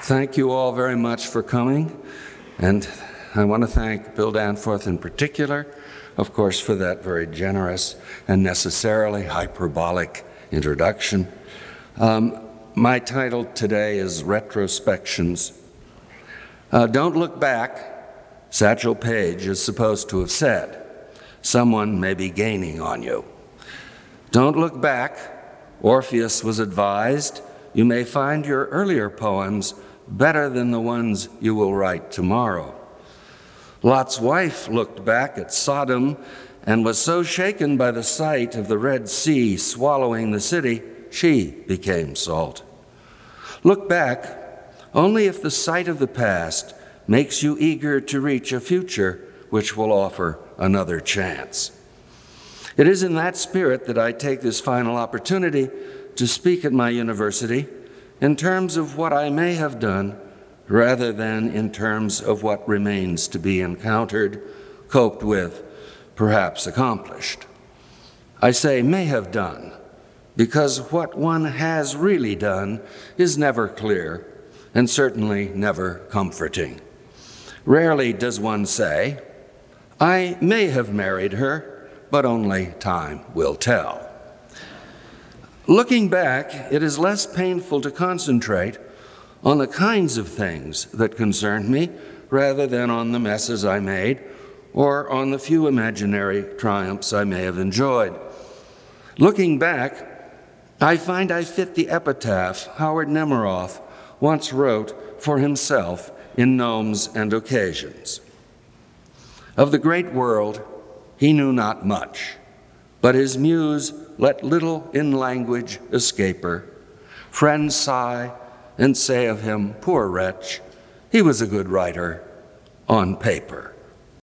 Thank you all very much for coming, and I want to thank Bill Danforth in particular, of course, for that very generous and necessarily hyperbolic introduction. My title today is Retrospections. Don't look back, Satchel Paige is supposed to have said. Someone may be gaining on you. Don't look back, Orpheus was advised. You may find your earlier poems better than the ones you will write tomorrow. Lot's wife looked back at Sodom and was so shaken by the sight of the Red Sea swallowing the city, she became salt. Look back only if the sight of the past makes you eager to reach a future which will offer another chance. It is in that spirit that I take this final opportunity to speak at my university in terms of what I may have done rather than in terms of what remains to be encountered, coped with, perhaps accomplished. I say may have done because what one has really done is never clear and certainly never comforting. Rarely does one say, I may have married her, but only time will tell. Looking back, it is less painful to concentrate on the kinds of things that concerned me rather than on the messes I made or on the few imaginary triumphs I may have enjoyed. Looking back, I find I fit the epitaph Howard Nemeroff once wrote for himself in Gnomes and Occasions. Of the great world, he knew not much, but his muse let little in language escape her. Friends sigh and say of him, poor wretch, he was a good writer on paper.